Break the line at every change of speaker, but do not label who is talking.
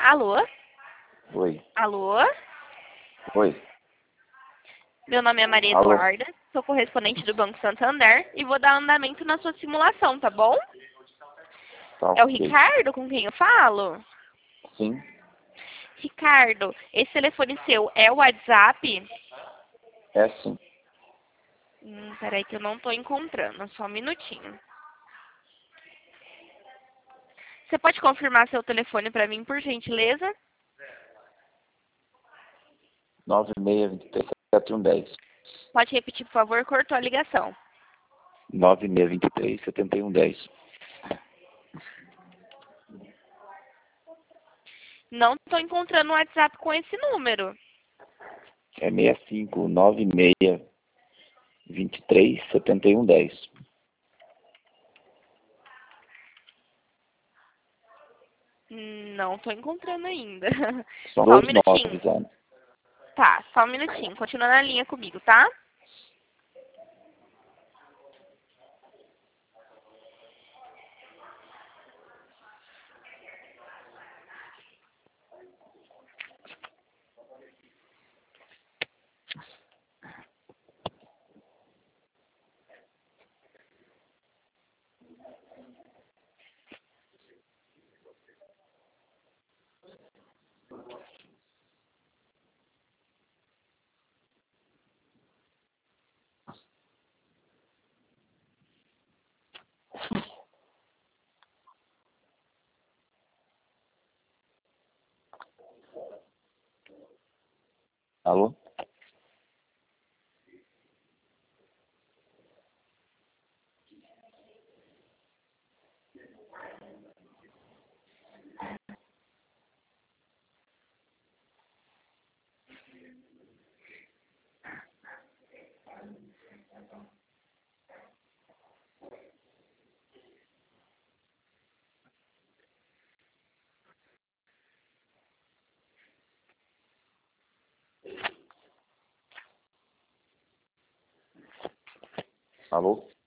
Alô?
Oi.
Alô?
Oi.
Meu nome é Maria
Alô.
Eduarda, sou correspondente do Banco Santander e vou dar andamento na sua simulação, tá bom?
Tá
É o
ok.
Ricardo com quem eu falo?
Sim.
Ricardo, esse telefone seu é o WhatsApp?
É sim.
Peraí que eu não tô encontrando, só um minutinho. Você pode confirmar seu telefone para mim, por gentileza?
9623-7110.
Pode repetir, por favor, cortou a ligação.
9623-7110.
Não tô encontrando o WhatsApp com esse número.
É 6596-23-7110.
Não tô encontrando ainda.
São
Só um
dois
minutinho.
nomes, né?
Tá, só um minutinho. Continua na linha comigo, tá?
Alô? Alô?